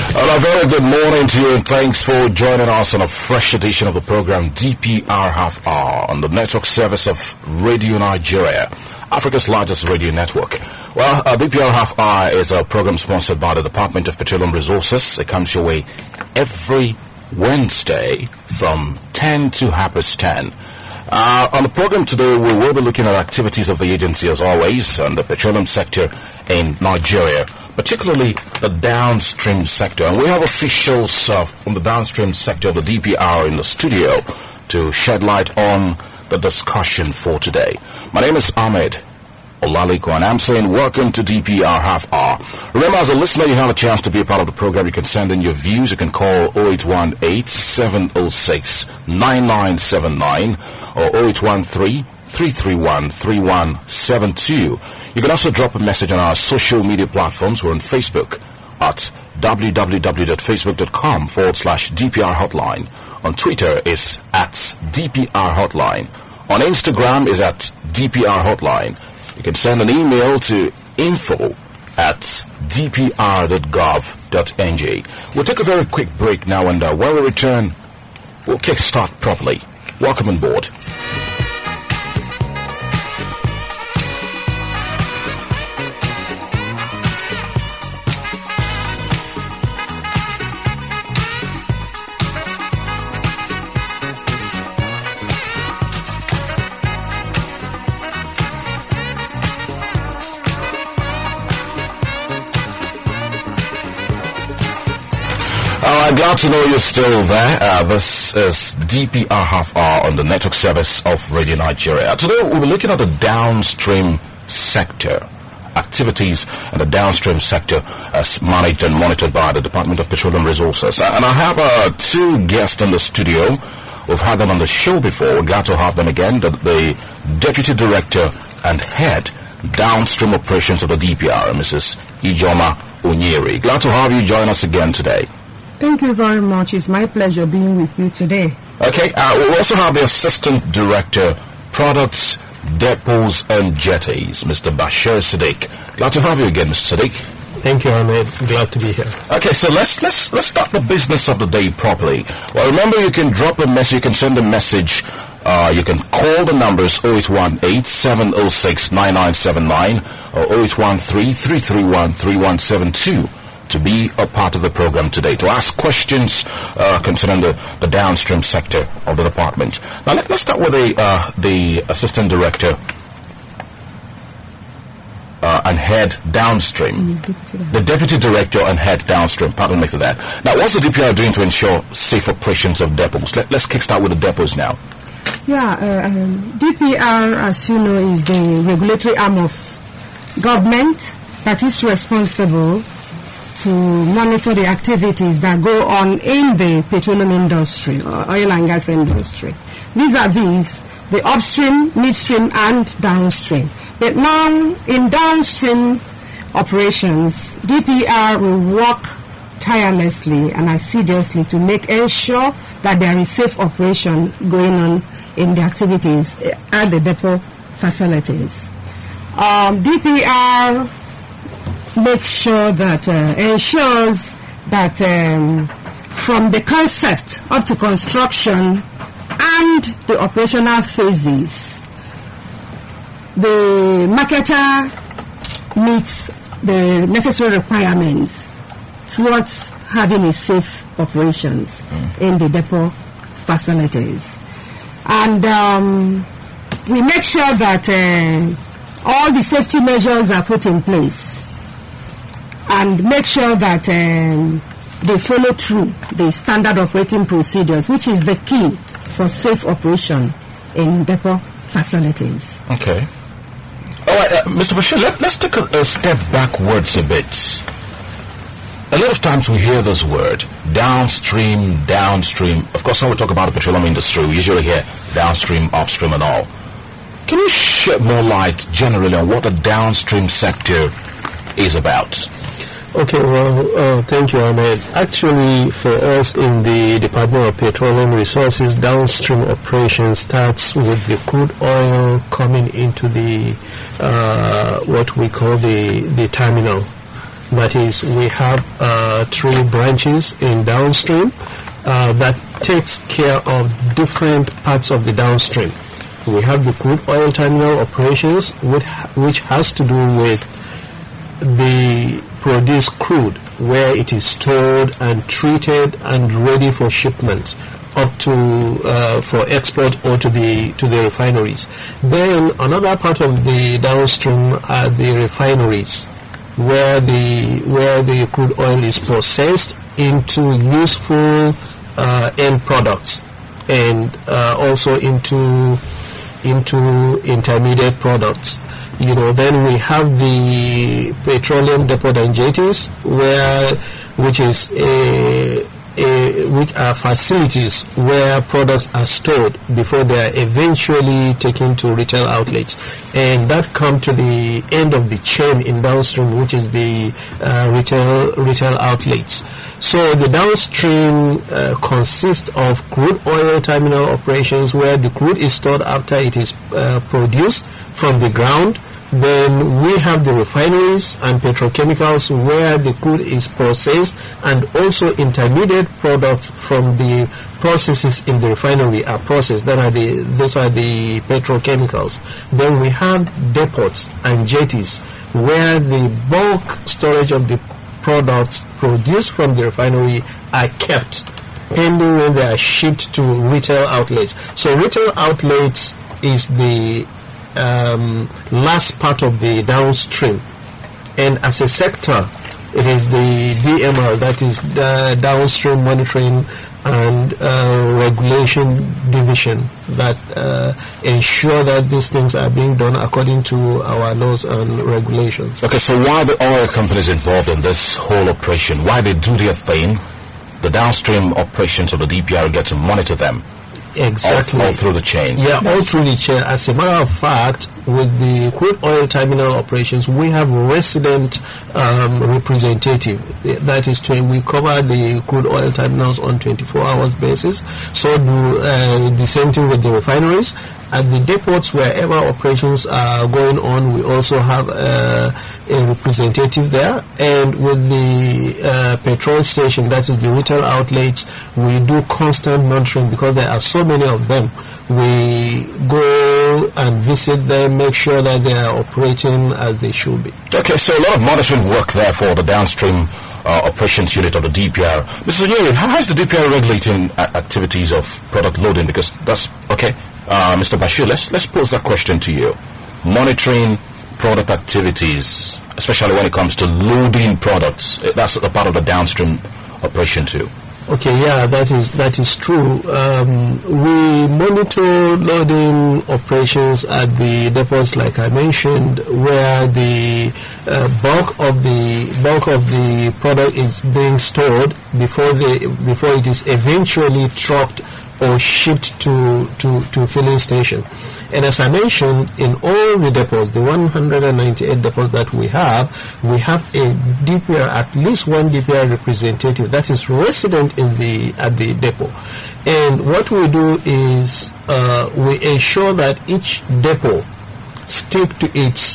Well, a very good morning to you, and thanks for joining us on a fresh edition of the program DPR Half Hour on the network service of Radio Nigeria, Africa's largest radio network. Well, DPR Half Hour is a program sponsored by the Department of Petroleum Resources. It comes your way every Wednesday from 10 to 10:30. On the program today, we will be looking at activities of the agency as always on the petroleum sector in Nigeria, particularly the downstream sector. And we have officials from the downstream sector of the DPR in the studio to shed light on the discussion for today. My name is Ahmed Olaliko, and I'm saying welcome to DPR Half Hour. Remember, as a listener, you have a chance to be a part of the program. You can send in your views. You can call 0818-706-9979 or 0813-331-3172. You can also drop a message on our social media platforms. We're on Facebook at www.facebook.com/DPR Hotline. On Twitter is at DPR Hotline. On Instagram is at DPR Hotline. You can send an email to info@dpr.gov.ng. We'll take a very quick break now, and when we return, we'll kickstart properly. Welcome on board. Glad to know you're still there. This is DPR Half Hour on the network service of Radio Nigeria. Today we'll be looking at the downstream sector, activities in the downstream sector as managed and monitored by the Department of Petroleum Resources. And I have two guests in the studio. We've had them on the show before. We're glad to have them again. The Deputy Director and Head Downstream Operations of the DPR, Mrs. Ijoma Onyeri. Glad to have you join us again today. Thank you very much. It's my pleasure being with you today. Okay, we also have the Assistant Director, Products, Depots and Jetties, Mr. Bashir Sadiq. Glad to have you again, Mr. Sadiq. Thank you, Ahmed. Glad to be here. Okay, so let's start the business of the day properly. Well, remember, you can drop a message, you can send a message. You can call the numbers 0818-706-9979 or 0813-331-3172. to be a part of the program today, to ask questions concerning the downstream sector of the department. Now, let's start with the Assistant Director and Head Downstream. The Deputy Director and Head Downstream, pardon me for that. Now, what's the DPR doing to ensure safe operations of depots? Let's kickstart with the depots now. Yeah, DPR, as you know, is the regulatory arm of government that is responsible to monitor the activities that go on in the petroleum industry or oil and gas industry. Vis-a-vis the upstream, midstream, and downstream. But now, in downstream operations, DPR will work tirelessly and assiduously to ensure that there is safe operation going on in the activities at the depot facilities. DPR make sure that ensures that from the concept up to construction and the operational phases, the marketer meets the necessary requirements towards having a safe operations in the depot facilities. And we make sure that all the safety measures are put in place and make sure that they follow through the standard operating procedures, which is the key for safe operation in depot facilities. Okay. All right, Mr. Bashir, let's take a step backwards a bit. A lot of times we hear this word, downstream. Of course, when we talk about the petroleum industry, we usually hear downstream, upstream and all. Can you shed more light generally on what the downstream sector is about? Okay, well, thank you, Ahmed. Actually, for us in the Department of Petroleum Resources, downstream operation starts with the crude oil coming into the what we call the terminal. That is, we have 3 branches in downstream that takes care of different parts of the downstream. We have the crude oil terminal operations, which has to do with the produced crude, where it is stored and treated and ready for shipment up to for export or to the refineries. Then another part of the downstream are the refineries, where the crude oil is processed into useful end products, and also into intermediate products. Then we have the petroleum depot and jetties, which are facilities where products are stored before they are eventually taken to retail outlets, and that come to the end of the chain in downstream, which is the retail outlets. So the downstream consists of crude oil terminal operations, where the crude is stored after it is produced from the ground. Then we have the refineries and petrochemicals, where the crude is processed, and also intermediate products from the processes in the refinery are processed. Those are the petrochemicals. Then we have depots and jetties, where the bulk storage of the products produced from the refinery are kept pending when they are shipped to retail outlets. So retail outlets is the last part of the downstream, and as a sector it is the DMR, that is the downstream monitoring and regulation division, that ensure that these things are being done according to our laws and regulations. Okay, so why the oil companies involved in this whole operation? Why they do their thing? The downstream operations of the DPR get to monitor them. Exactly. All through the chain. Yeah, all through the chain. As a matter of fact, with the crude oil terminal operations, we have resident representative. That is, we cover the crude oil terminals on 24 hours basis. So do the same thing with the refineries. At the depots, wherever operations are going on, we also have a representative there. And with the petrol station, that is the retail outlets, we do constant monitoring because there are so many of them. We go and visit them, make sure that they are operating as they should be. Okay, so a lot of monitoring work there for the downstream operations unit of the DPR. Mr. Onyere, how is the DPR regulating activities of product loading? Because that's okay. Mr. Bashir, let's pose that question to you. Monitoring product activities, especially when it comes to loading products, that's a part of the downstream operation too. Okay, yeah, that is true. We monitor loading operations at the depots, like I mentioned, where the bulk of the product is being stored before it is eventually trucked or shipped to filling station. And as I mentioned, in all the depots, the 198 depots that we have a DPR, at least one DPR representative that is resident at the depot. And what we do is we ensure that each depot stick to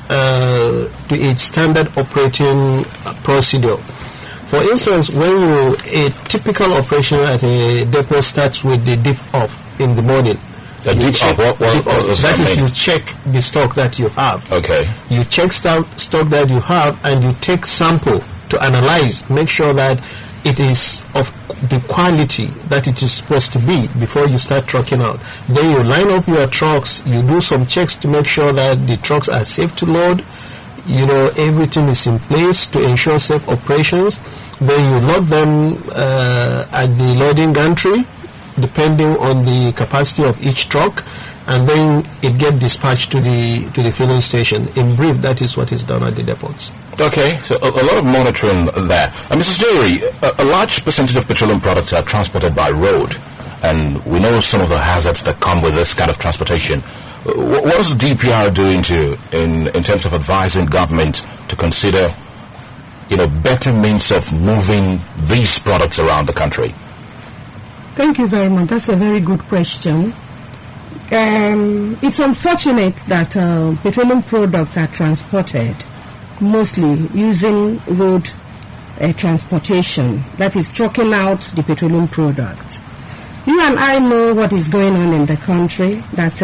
its standard operating procedure. For instance, a typical operation at a depot starts with the dip off in the morning. Dip off? That is, you check the stock that you have. Okay. You check stock that you have, and you take sample to analyze, make sure that it is of the quality that it is supposed to be before you start trucking out. Then you line up your trucks, you do some checks to make sure that the trucks are safe to load. Everything is in place to ensure safe operations. Then you load them at the loading gantry, depending on the capacity of each truck, and then it gets dispatched to the filling station. In brief, that is what is done at the depots. Okay, so a lot of monitoring there. And Mrs. Onyere, a large percentage of petroleum products are transported by road, and we know some of the hazards that come with this kind of transportation. What is the DPR doing in terms of advising government to consider, better means of moving these products around the country? Thank you very much. That's a very good question. It's unfortunate that petroleum products are transported mostly using road transportation, that is trucking out the petroleum product. You and I know what is going on in the country, that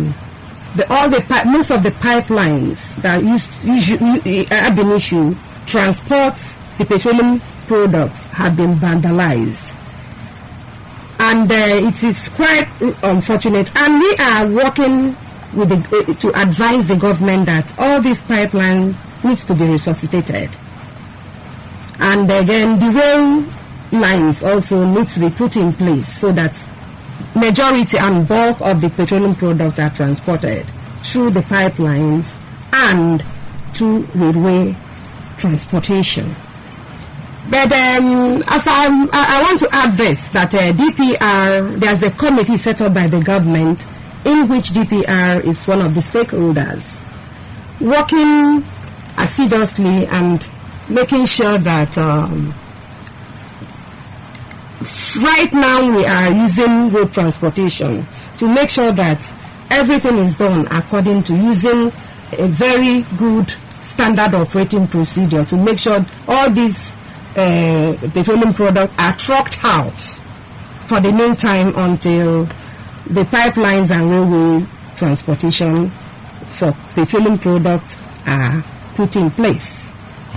most of the pipelines that have been issued transport the petroleum products have been vandalized, and it is quite unfortunate. And we are working with to advise the government that all these pipelines need to be resuscitated, and again the rail lines also need to be put in place so that majority and bulk of the petroleum products are transported through the pipelines and through railway transportation. But as I want to add this, that DPR, there's a committee set up by the government in which DPR is one of the stakeholders, working assiduously and making sure that right now we are using road transportation to make sure that everything is done according to using a very good standard operating procedure to make sure all these petroleum products are trucked out for the meantime until the pipelines and railway transportation for petroleum products are put in place.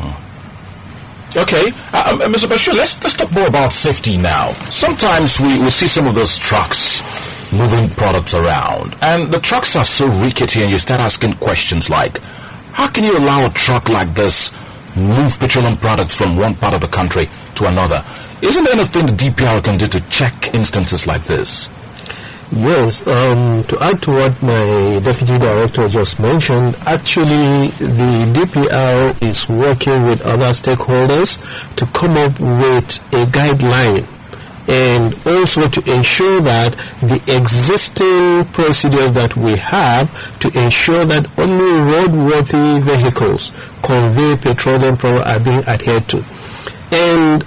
Okay, Mr. Bashir, let's talk more about safety now. Sometimes we see some of those trucks moving products around, and the trucks are so rickety, and you start asking questions like, how can you allow a truck like this move petroleum products from one part of the country to another? Isn't there anything the DPR can do to check instances like this? Yes, to add to what my deputy director just mentioned, actually the DPR is working with other stakeholders to come up with a guideline and also to ensure that the existing procedures that we have to ensure that only roadworthy vehicles convey petroleum products are being adhered to. And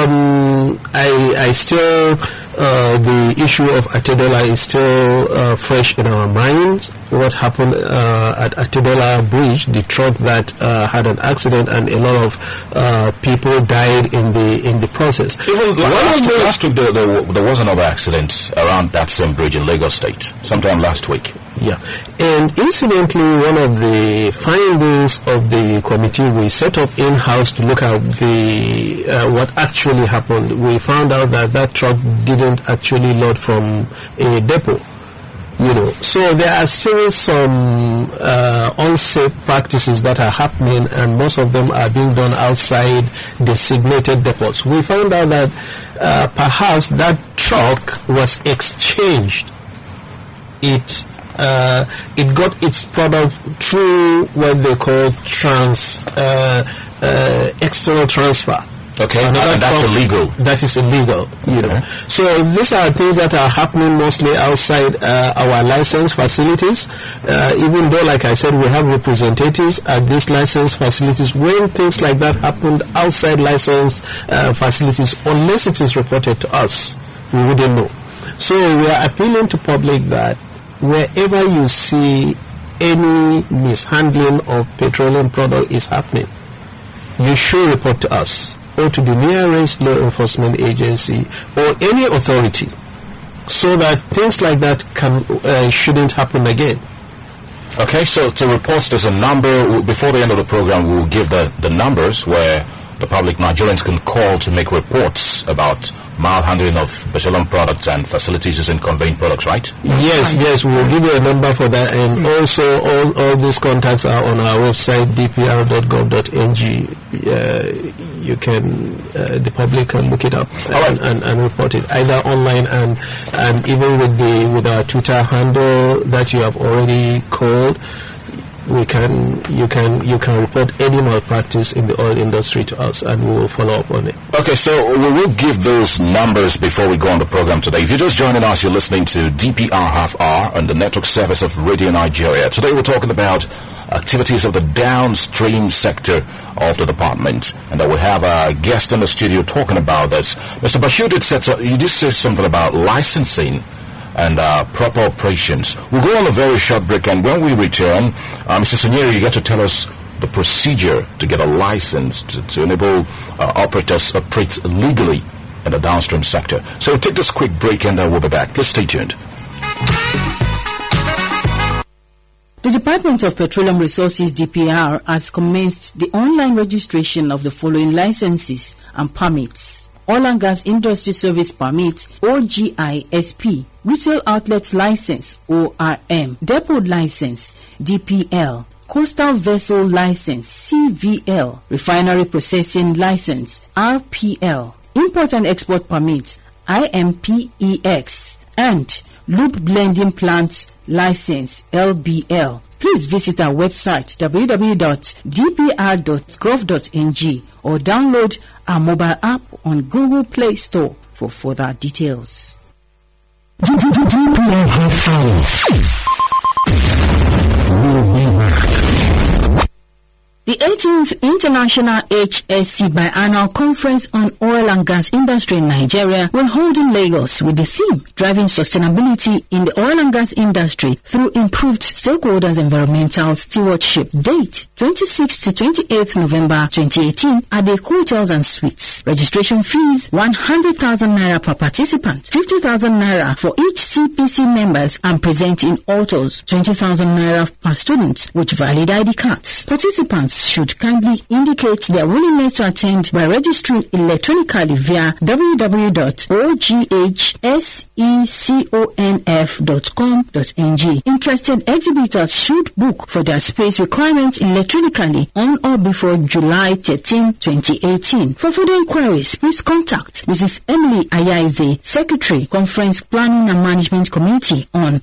I still, the issue of Atedola is still fresh in our minds. What happened at Atedola Bridge, the truck that had an accident, and a lot of people died in the process. Even last week there was another accident around that same bridge in Lagos State, sometime last week. Yeah, and incidentally, one of the findings of the committee we set up in-house to look at the what actually happened, we found out that truck didn't actually load from a depot. So there are still some unsafe practices that are happening, and most of them are being done outside designated depots. We found out that perhaps that truck was exchanged. It got its product through what they call external transfer. Okay, and that's illegal. That is illegal, know. So these are things that are happening mostly outside our licensed facilities. Even though, like I said, we have representatives at these licensed facilities. When things like that happened outside licensed facilities, unless it is reported to us, we wouldn't know. So we are appealing to public that wherever you see any mishandling of petroleum product is happening, you should report to us or to the nearest law enforcement agency or any authority, so that things like that shouldn't happen again. Okay, so to reports, there's a number. Before the end of the program, we'll give the numbers where the public Nigerians can call to make reports about malhandling of petroleum products and facilities in conveying products, right? Yes, we'll give you a number for that, and also all these contacts are on our website, dpr.gov.ng. You can, the public can look it up and report it either online and even with our Twitter handle that you have already called. You can report any malpractice in the oil industry to us, and we will follow up on it. Okay, so we will give those numbers before we go on the program today. If you're just joining us, you're listening to DPR Half Hour on the network service of Radio Nigeria. Today we're talking about activities of the downstream sector of the department, and we have a guest in the studio talking about this. Mr. Bashir, you did say something about licensing and proper operations. We'll go on a very short break, and when we return, Mr. Sanyeri, you get to tell us the procedure to get a license to enable operators to operate legally in the downstream sector. So we'll take this quick break and we'll be back. Please stay tuned. The Department of Petroleum Resources DPR has commenced the online registration of the following licenses and permits: Oil and Gas Industry Service Permit (OGISP), Retail Outlets License (ORM), Depot License (DPL), Coastal Vessel License (CVL), Refinery Processing License (RPL), Import and Export Permit (IMPEX), and Lube Blending Plant License (LBL). Please visit our website www.dpr.gov.ng or download our mobile app on Google Play Store for further details. DPR Half Hour. We'll be back. The 18th International HSC Biannual Conference on Oil and Gas Industry in Nigeria will hold in Lagos with the theme Driving Sustainability in the Oil and Gas Industry through Improved Stakeholders Environmental Stewardship. Date 26th to 28th November 2018 at the Hotels and Suites. Registration fees 100,000 naira per participant, 50,000 naira for each CPC members and presenting authors, 20,000 naira per student with valid ID cards. Participants should kindly indicate their willingness to attend by registering electronically via www.ogsseconf.com.ng. Interested exhibitors should book for their space requirements electronically on or before July 13, 2018. For further inquiries, please contact Mrs. Emily Ayaze, Secretary, Conference Planning and Management Committee on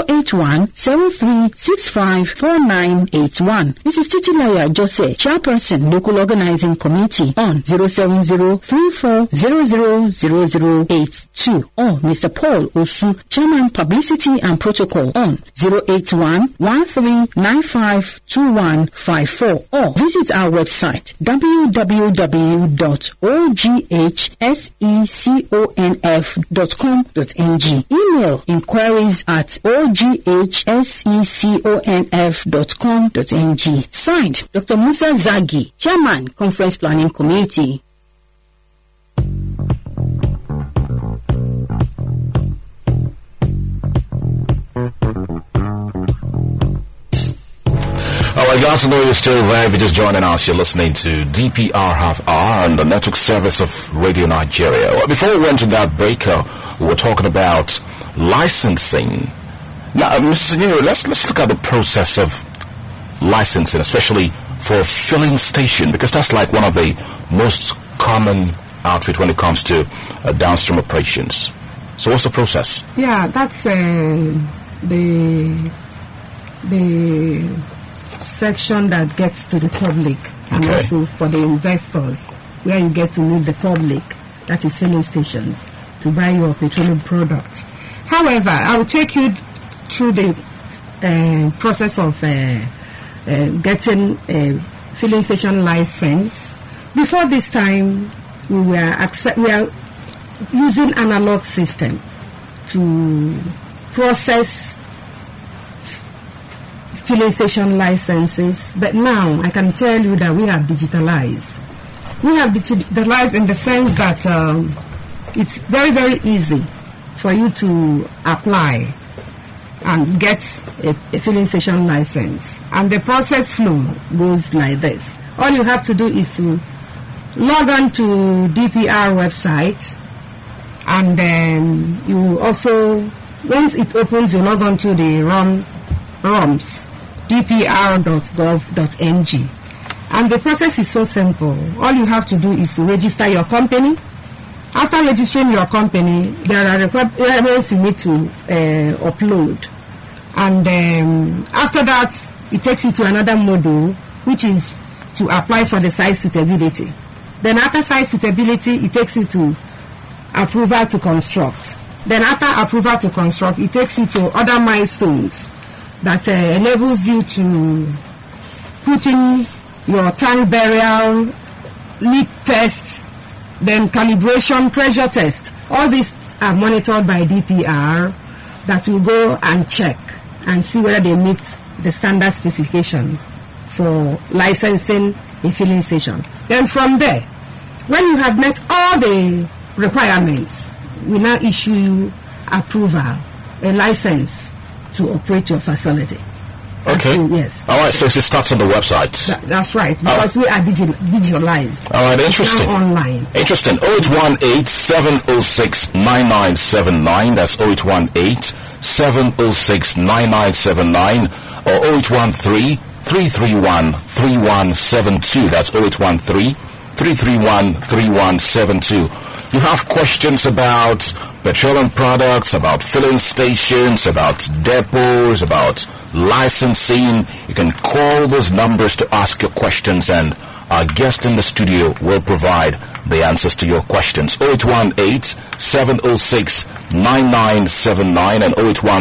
081-7365-4981. Mrs. Titilaya Jose, Chairperson, Local Organizing Committee on 070-34000082, or Mr. Paul Osu, Chairman, Publicity and Protocol on 081-1395-2154, or visit our website www.ogsseconf.com.ng. Email inquiries at ogsseconf.com.ng. Signed, Dr. Musa Zagi, Chairman, Conference Planning Committee. Alright guys, I know you're still there. If you're just joining us, you're listening to DPR Half Hour on the network service of Radio Nigeria. Well, before we went to that break, we were talking about licensing. Now, Mrs. Nyeri, let's look at the process of licensing, especially for filling station, because that's like one of the most common outfit when it comes to downstream operations. So what's the process? Yeah, that's the section that gets to the public, and also for the investors, where you get to meet the public, that is filling stations, to buy your petroleum product. However, I will take you through the process of getting a filling station license. Before this time, we are using analog system to process filling station licenses, but now I can tell you that we have digitalized. We have digitalized in the sense that it's very, very easy for you to apply and get a filling station license. And the process flow goes like this. All you have to do is to log on to DPR website, and then you also, once it opens, you log on to the ROMS, dpr.gov.ng. And the process is so simple. All you have to do is to register your company. After registering your company, there are requirements you need to upload. And after that, it takes you to another module, which is to apply for the site suitability. Then after site suitability, it takes you to approval to construct. Then after approval to construct, it takes you to other milestones that enables you to put in your tank burial, leak test, then calibration, pressure test. All these are monitored by DPR that will go and check and see whether they meet the standard specification for licensing a filling station. Then from there, when you have met all the requirements, we now issue you approval, a license to operate your facility. Okay. Yes. All right, so it starts on the website. That's right, because we are digitalized. All right, interesting. Now online. Interesting. 0818-706-9979. That's 0818-706-9979. Or 0813-331-3172. That's 0813-331-3172. You have questions about petroleum products, about filling stations, about depots, about licensing. You can call those numbers to ask your questions, and our guest in the studio will provide the answers to your questions. 0818-706-9979 and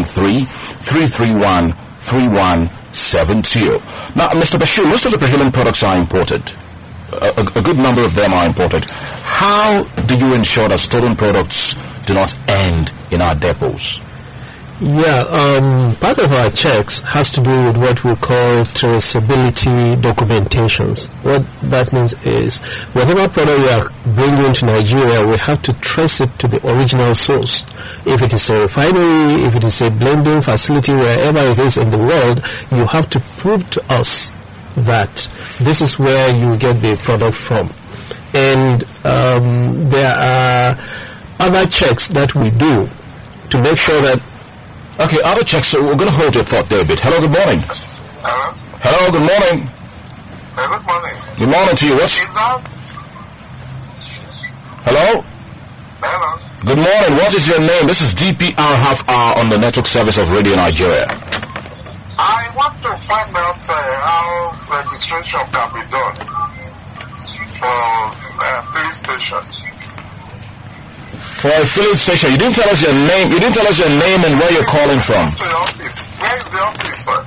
0813-331-3172. Now, Mr. Bashir, most of the petroleum products are imported. A good number of them are imported. How do you ensure that stolen products do not end in our depots? Yeah, part of our checks has to do with what we call traceability documentations. What that means is whatever product we are bringing to Nigeria, we have to trace it to the original source. If it is a refinery, if it is a blending facility, wherever it is in the world, you have to prove to us that this is where you get the product from. And there are other checks that we do to make sure that. Okay, other checks. So we're going to hold your thought there a bit. Hello, good morning. Hello. Hello, good morning. Good morning. Good morning to you. What's... Hello? Hello. Good morning. What is your name? This is DPR Half Hour on the network service of Radio Nigeria. I want to find out how registration can be done for filling station. For a filling station, you didn't tell us your name. You didn't tell us your name and where you're calling from. To the office. Where is the office, sir?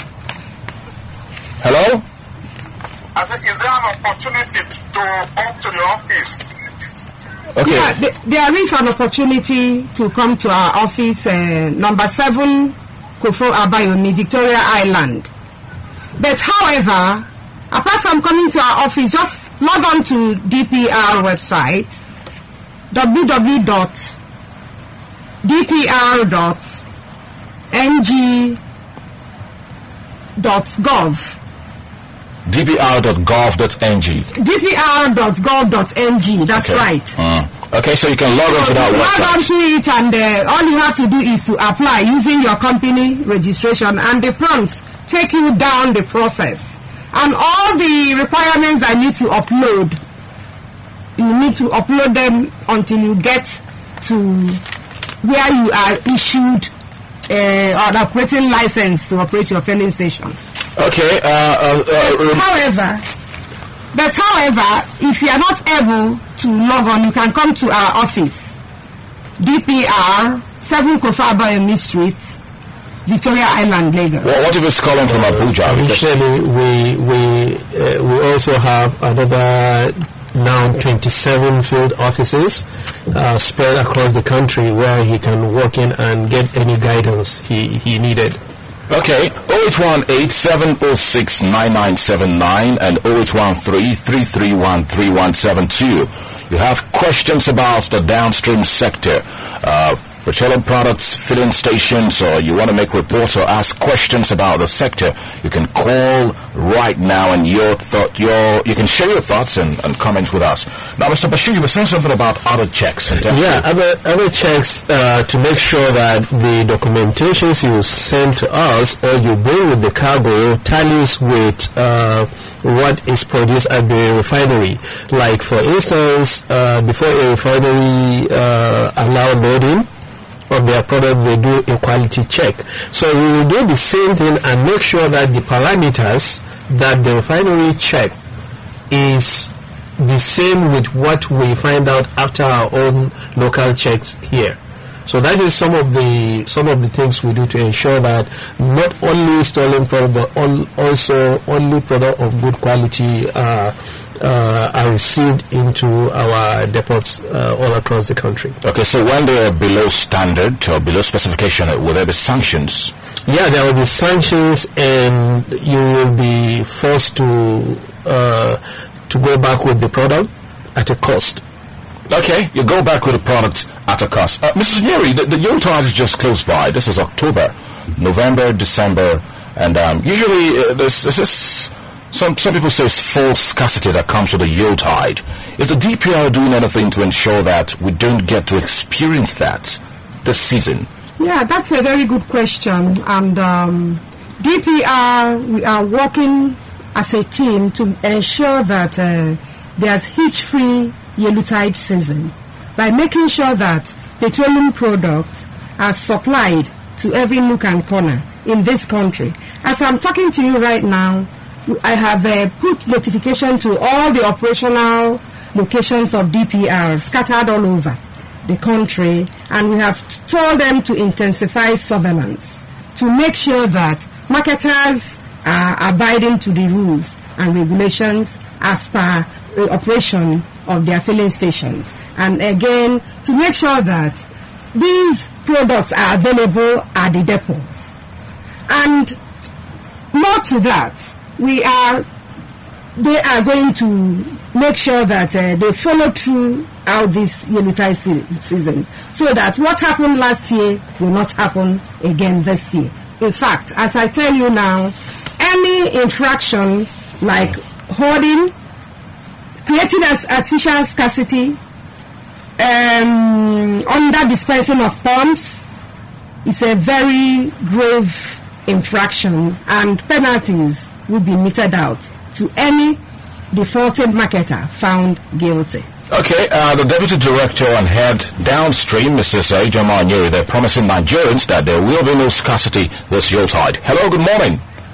Hello? I said, is there an opportunity to come to the office? Okay. Yeah, there is an opportunity to come to our office, number 7, Kofo Abayomi, Victoria Island. But however, apart from coming to our office, just log on to DPR website, www.dpr.ng.gov. dpr.gov.ng. dpr.gov.ng, that's Okay. right. Okay, so you can log on to that Log on website. to it, and all you have to do is to apply using your company registration, and the prompts take you down the process. And all the requirements I need to upload, you need to upload them until you get to where you are issued an operating license to operate your filling station. Okay. However, if you are not able to log on, you can come to our office, DPR 7 Kofo Abayomi Street, Victoria Island, Lagos. What if it's calling from Abuja? Because- Initially, we also have another now 27 field offices spread across the country where he can walk in and get any guidance he needed. Okay, 0818-706-9979 and 0813-331-3172. You have questions about the downstream sector, petroleum products, filling stations, or you want to make reports or ask questions about the sector, you can call right now and you can share your thoughts and comments with us. Now, Mr. Bashir, you were saying something about other checks. Yeah, other checks to make sure that the documentations you send to us or you bring with the cargo tallies with what is produced at the refinery. Like, for instance, before a refinery allow loading of their product, they do a quality check. So we will do the same thing and make sure that the parameters that the refinery check is the same with what we find out after our own local checks here. So that is some of the things we do to ensure that not only stolen product but also only product of good quality are received into our depots all across the country. Okay, so when they are below standard or below specification, will there be sanctions? Yeah, there will be sanctions, and you will be forced to go back with the product at a cost. Okay, you go back with the product at a cost. Mrs. Nyeri, the Yuletide is just close by. This is October, November, December, and usually this is some people say it's false scarcity that comes with the Yuletide. Is the DPR doing anything to ensure that we don't get to experience that this season? Yeah, that's a very good question. And DPR, we are working as a team to ensure that there's hitch-free Yuletide season by making sure that petroleum products are supplied to every nook and corner in this country. As I'm talking to you right now, I have put notification to all the operational locations of DPR scattered all over the country, and we have told them to intensify surveillance to make sure that marketers are abiding to the rules and regulations as per the operation of their filling stations, and again to make sure that these products are available at the depots. And more to that, they are going to make sure that they follow through out this Yuletide season, so that what happened last year will not happen again this year. In fact, as I tell you now, any infraction like hoarding, creating artificial scarcity, under dispensing of pumps is a very grave infraction, and penalties will be meted out to any defaulted marketer found guilty. Okay, the Deputy Director and Head Downstream, Mrs. Ijoma Nyeri, they're promising Nigerians that there will be no scarcity this Yuletide. Hello, good morning.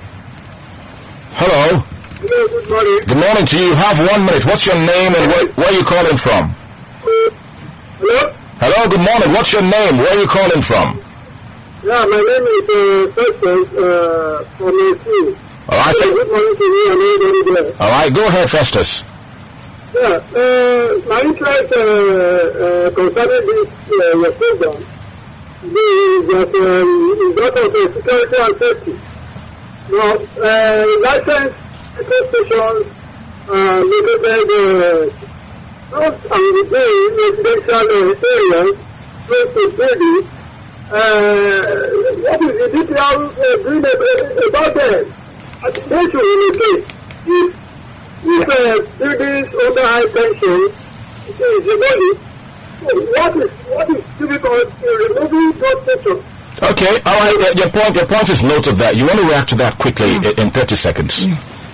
Hello. Hello, good morning. Good morning to you. You have 1 minute. What's your name and where are you calling from? Hello? Hello, good morning. What's your name? Where are you calling from? Yeah, my name is Festus from AC. All right. Good morning to you and everybody there. All right, go ahead, Festus. Yeah, my interest concerning this your program is that of security and safety. Now, licensed petrol stations located close and within residential areas close to buildings. What is the DPR doing about that? I think they should relocate. If buildings under high tension is demolished, what is difficult in removing those sections? Okay, all right. Your point is noted. That you want to react to that quickly in 30 seconds.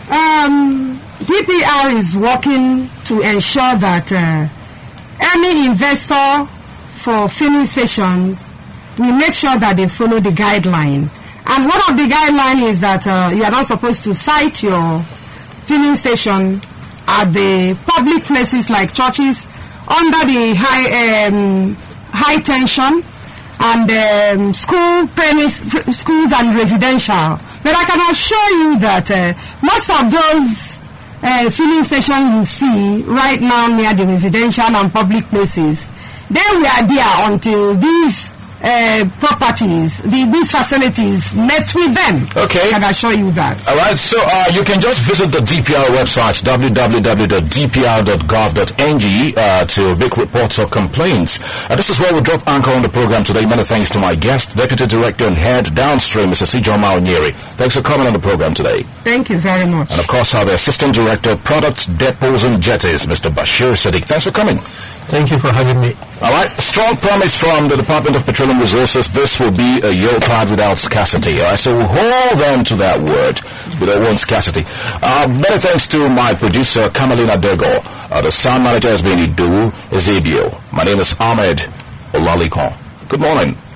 DPR is working to ensure that any investor for filling stations, we make sure that they follow the guideline. And one of the guidelines is that you are not supposed to site your filling station at the public places like churches under the high tension and schools and residential. But I can assure you that most of those filling stations you see right now near the residential and public places, they were there until these properties, these facilities met with them. Okay. I can assure you that. All right, so you can just visit the DPR website, www.dpr.gov.ng, to make reports or complaints. This is where we drop anchor on the program today. Many thanks to my guest, Deputy Director and Head Downstream, Mrs. Ijoma Nyeri. Thanks for coming on the program today. Thank you very much. And of course, our Assistant Director, Products, Depots and Jetties, Mr. Bashir Sadiq. Thanks for coming. Thank you for having me. All right, strong promise from the Department of Petroleum Resources. This will be a Yuletide without scarcity. All right, so we'll hold on to that word, without one scarcity. Many thanks to my producer, Kamalina Dego. The sound manager has been Idu Ezebio. My name is Ahmed Olalikon. Good morning.